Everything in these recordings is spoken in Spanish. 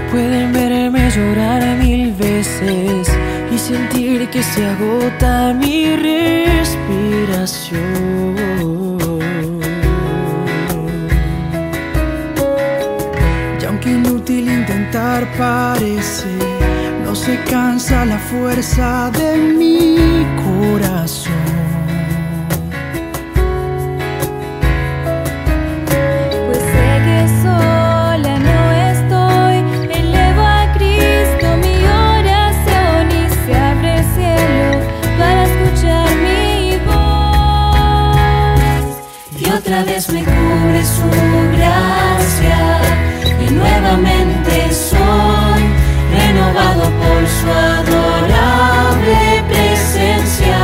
Pueden verme llorar 1000 veces y sentir que se agota mi respiración. Y aunque inútil intentar parece, no se cansa la fuerza de mi corazón. Otra vez me cubre su gracia y nuevamente soy renovado por su adorable presencia.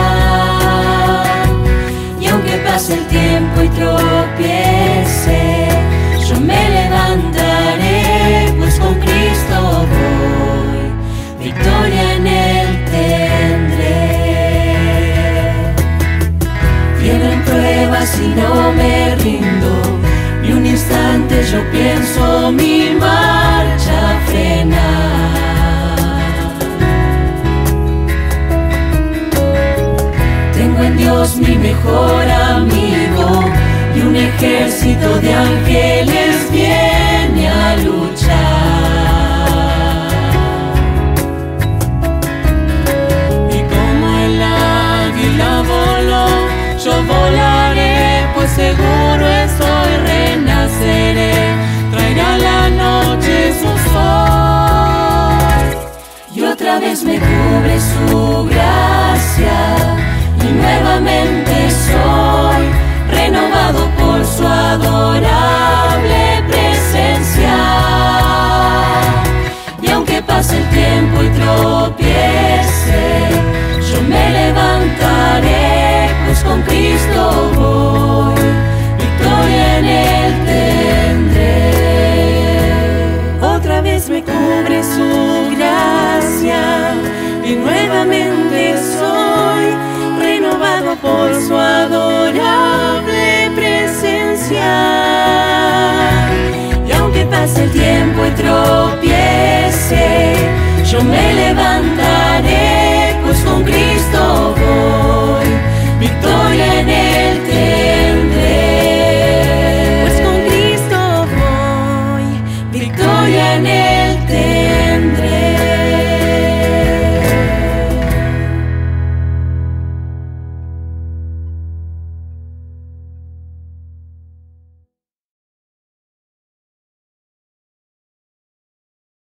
Y aunque pase el tiempo y tropiece, yo me levantaré, pues con Cristo voy, victoria en Él tendré. Vienen pruebas y no me rindo, ni un instante yo pienso mi marcha frenar. Tengo en Dios mi mejor amigo y un ejército de ángeles viene a luchar. Y como el águila voló, yo volaré, pues seguro estoy, renaceré, traerá la noche su sol. Y otra vez me cubre su gracia y nuevamente soy renovado por su adorable presencia. Y aunque pase el tiempo y tropiece, yo me levantaré, pues con Cristo voy, victoria en Él tendré. Otra vez me cubre su gracia y nuevamente soy renovado por su adorable presencia. Y aunque pase el tiempo y tropiece, yo me levantaré, pues con Cristo voy, victoria en Él tendré. Pues con Cristo voy, victoria en Él.